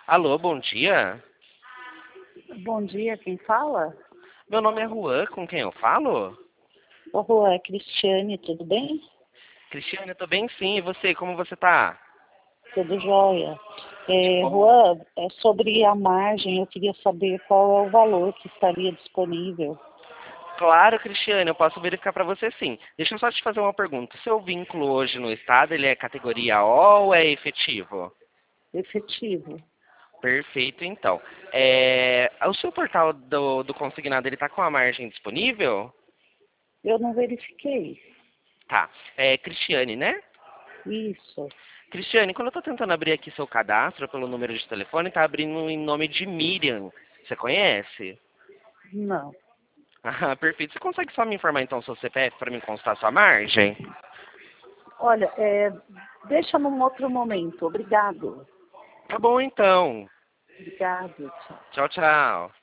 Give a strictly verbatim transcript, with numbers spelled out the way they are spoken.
Alô, bom dia. Bom dia, quem fala? Meu nome é Juan, com quem eu falo? Ô, Rua, é Cristiane, tudo bem? Cristiane, eu tô bem sim, e você, como você tá? Tudo jóia. Que É, bom. Juan, é sobre a margem, eu queria saber qual é o valor que estaria disponível. Claro, Cristiane, eu posso verificar para você sim. Deixa eu só te fazer uma pergunta. Seu vínculo hoje no estado, ele é categoria O ou é efetivo? Efetivo. Perfeito, então. É, o seu portal do, do consignado, ele tá com a margem disponível? Eu não verifiquei. Tá. É Cristiane, né? Isso. Cristiane, quando eu tô tentando abrir aqui seu cadastro pelo número de telefone, tá abrindo em nome de Miriam. Você conhece? Não. Ah, perfeito. Você consegue só me informar então seu C P F para me constar sua margem? Olha, é, deixa num outro momento. Obrigado. Tá bom então. Obrigado, tchau. Tchau, tchau.